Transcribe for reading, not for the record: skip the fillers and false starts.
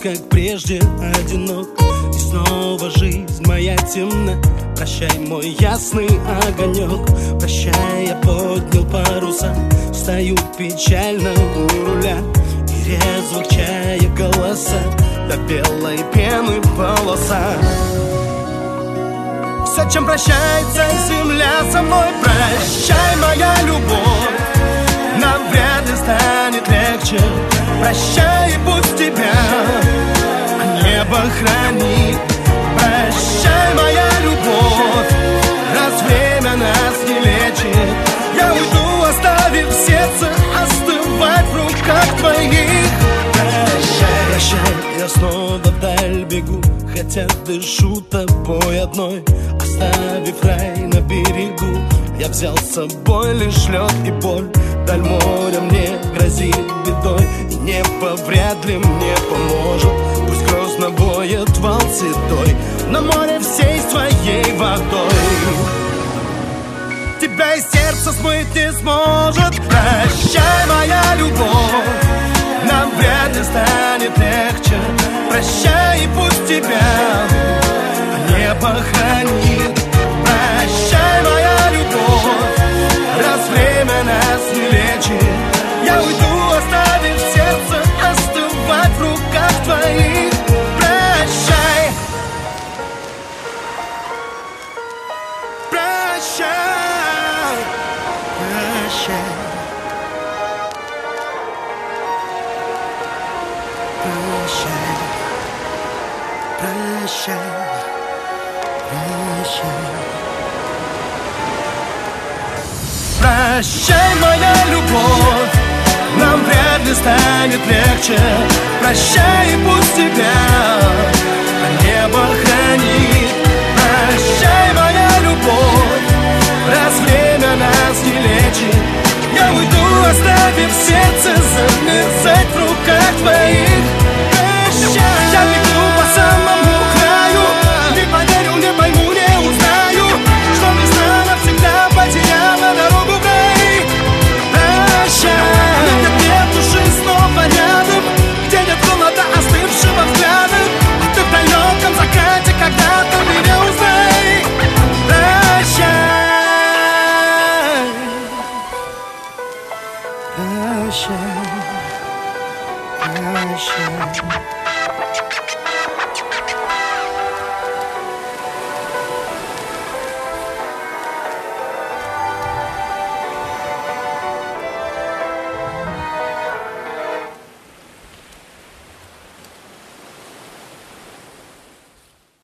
как прежде, одинок. И снова жизнь моя темна. Прощай, мой ясный огонек. Прощай, я поднял паруса. Стою печально у руля, и резвых чая голоса до белой пены полоса. Все, чем прощается земля со мной. Прощай, моя любовь, нам вряд ли станет легче. Прощай, и пусть тебя небо хранит. Прощай, моя любовь, раз время нас не лечит. Я уйду, оставив сердце остывать в руках твоих. Прощай, прощай, я снова вдаль бегу, хотя дышу тобой одной. Оставив рай на берегу, я взял с собой лишь лед и боль. Даль моря мне грозит бедой, и небо вряд ли мне поможет. Пусть грозно воет вал седой, но море всей своей водой тебя из сердца смыть не сможет. Прощай, моя любовь, нам вряд ли станет легче. Прощай, и пусть тебя небо хранит. Прощай, моя любовь, раз время нас не лечит. Я уйду, оставив сердце остывать в руках твоих. Прощай, прощай, прощай, прощай, прощай, прощай. Прощай, моя любовь, нам вряд ли станет легче. Прощай, и пусть тебя небо хранит. Прощай, моя любовь, раз время нас не лечит. Я уйду, оставив сердце замерзать в руках твоих. Прощай, я бегу по самому краю, не поверю, не пойму, не узнаю, что весна навсегда потеряла дорогу в рай. Прощай, нет души снова рядом, где нет холода остывшего взгляда. А ты в далеком закате когда-то меня узнай. Прощай, прощай, прощай.